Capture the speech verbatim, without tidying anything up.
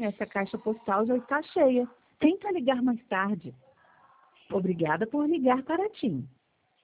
Sim, essa caixa postal já está cheia. Tenta ligar mais tarde. Obrigada por ligar para TIM.